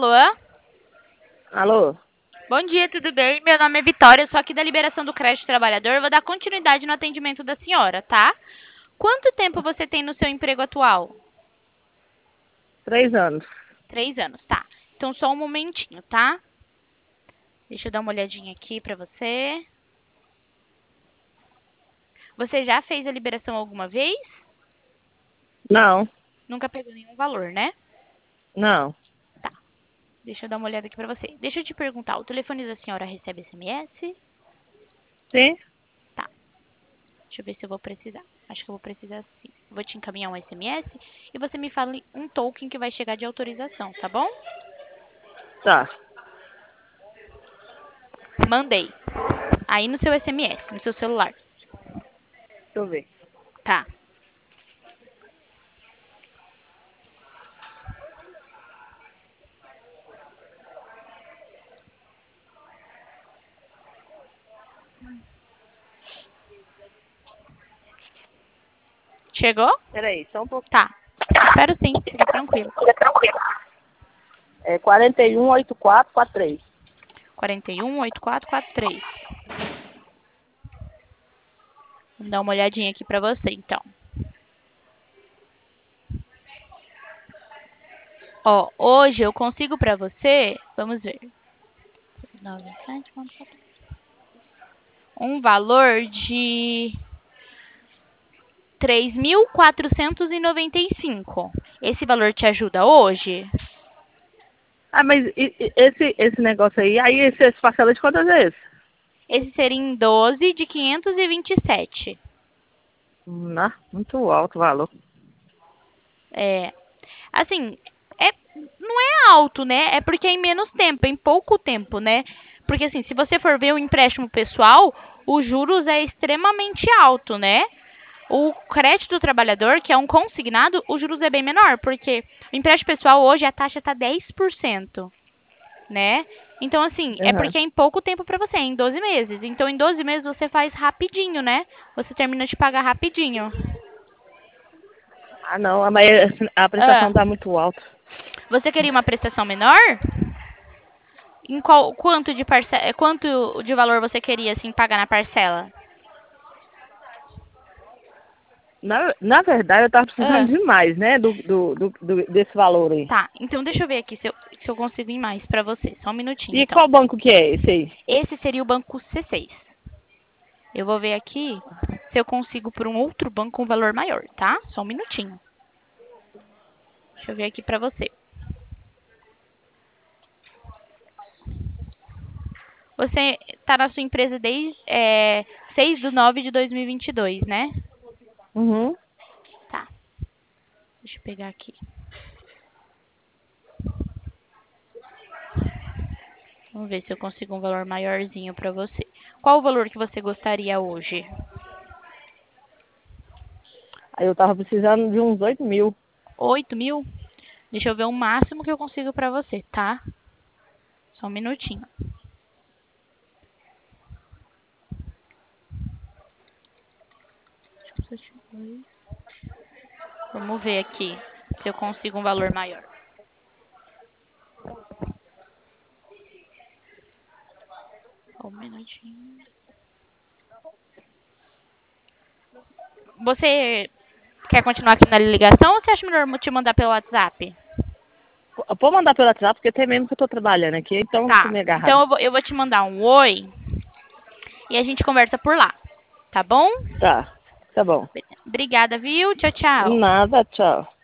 Alô? Alô? Bom dia, tudo bem? Meu nome é Vitória, eu sou aqui da Liberação do Crédito Trabalhador. Eu vou dar continuidade no atendimento da senhora, tá? Quanto tempo você tem no seu emprego atual? 3 anos. 3 anos, tá. Então, só um momentinho, tá? Deixa eu dar uma olhadinha aqui pra você. Você já fez a liberação alguma vez? Não, Nunca pegou nenhum valor, né? não. Tá. Deixa eu dar uma olhada aqui pra você. Deixa eu te perguntar, o telefone da senhora recebe SMS? Sim? Tá. Deixa eu ver se eu vou precisar. Acho que eu vou precisar sim. Vou te encaminhar um SMS e você me fala um token que vai chegar de autorização, tá bom? Tá. Mandei. Aí no seu SMS, no seu celular. Deixa eu ver. Tá. Chegou? Peraí, só um pouco. Tá. Espero sim, fica tranquilo. Fica tranquilo. É 418443. 418443. Vamos dar uma olhadinha aqui pra você, então. Ó, hoje eu consigo pra você, vamos ver. 97,4. Um valor de 3.495. Esse valor te ajuda hoje? Ah, mas esse negócio aí você parcela de quantas vezes? Esse seria em 12 de 527. Não, muito alto o valor. É, assim, é, não é alto, né? É porque é em menos tempo, em pouco tempo, né? Porque assim, se você for ver o empréstimo pessoal, os juros é extremamente alto, né? O crédito do trabalhador, que é um consignado, os juros é bem menor, porque o empréstimo pessoal hoje a taxa está 10%, né? Então, assim, é Uhum. porque é em pouco tempo para você, é em 12 meses. Então, em 12 meses você faz rapidinho, né? Você termina de pagar rapidinho. Ah, não, mas a Ah, prestação tá muito alta. você queria uma prestação menor? Quanto de valor você queria, assim, pagar na parcela? Na verdade, eu tava precisando Ah, demais, né, desse valor aí. tá. Então, deixa eu ver aqui se eu consigo ir mais pra você. Só um minutinho, E então. qual banco que é esse aí? Esse seria o banco C6. Eu vou ver aqui se eu consigo por um outro banco um valor maior, tá? Só um minutinho. Deixa eu ver aqui pra você. Você tá na sua empresa desde 6/9/2022, né? Uhum. Tá. Deixa eu pegar aqui. Vamos ver se eu consigo um valor maiorzinho pra você. Qual o valor que você gostaria hoje? Aí eu tava precisando de uns 8.000. 8.000? Deixa eu ver o máximo que eu consigo pra você, tá? Só um minutinho. Vamos ver aqui se eu consigo um valor maior. Só um minutinho. Você quer continuar aqui na ligação ou você acha melhor te mandar pelo WhatsApp? Pode mandar pelo WhatsApp, porque tem mesmo que eu tô trabalhando aqui, então eu tô Tá. meio agarrado. Então eu vou te mandar um oi e a gente conversa por lá. Tá bom? Tá bom. Obrigada, viu? Tchau, tchau. Nada, tchau.